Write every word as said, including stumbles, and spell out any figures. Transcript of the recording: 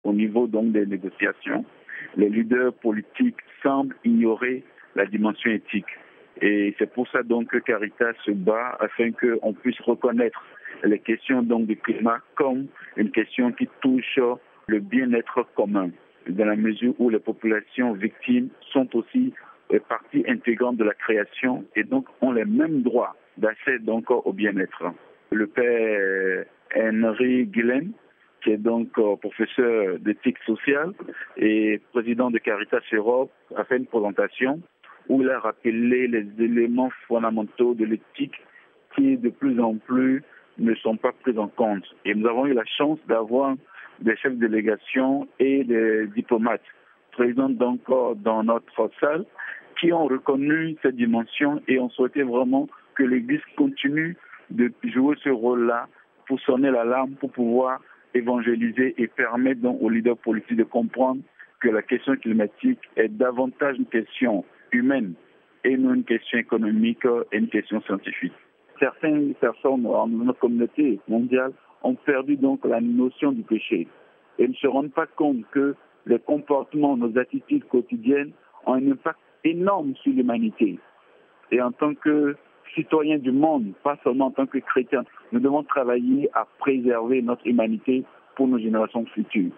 au niveau donc des négociations, les leaders politiques semblent ignorer la dimension éthique. Et c'est pour ça donc que Caritas se bat afin qu'on puisse reconnaître les questions donc du climat comme une question qui touche le bien-être commun, dans la mesure où les populations victimes sont aussi partie intégrante de la création et donc ont les mêmes droits d'accès donc au bien-être. Le père Henry Guillen, qui est donc professeur d'éthique sociale et président de Caritas Europe, a fait une présentation où il a rappelé les éléments fondamentaux de l'éthique qui de plus en plus ne sont pas pris en compte. Et nous avons eu la chance d'avoir des chefs de délégation et des diplomates présents donc dans notre salle qui ont reconnu cette dimension et ont souhaité vraiment que l'Église continue de jouer ce rôle-là pour sonner l'alarme, pour pouvoir évangéliser et permettre donc aux leaders politiques de comprendre que la question climatique est davantage une question humaine et non une question économique et une question scientifique. Certaines personnes dans notre communauté mondiale ont perdu donc la notion du péché et ne se rendent pas compte que les comportements, nos attitudes quotidiennes ont un impact énorme sur l'humanité. Et en tant que citoyens du monde, pas seulement en tant que chrétiens, nous devons travailler à préserver notre humanité pour nos générations futures.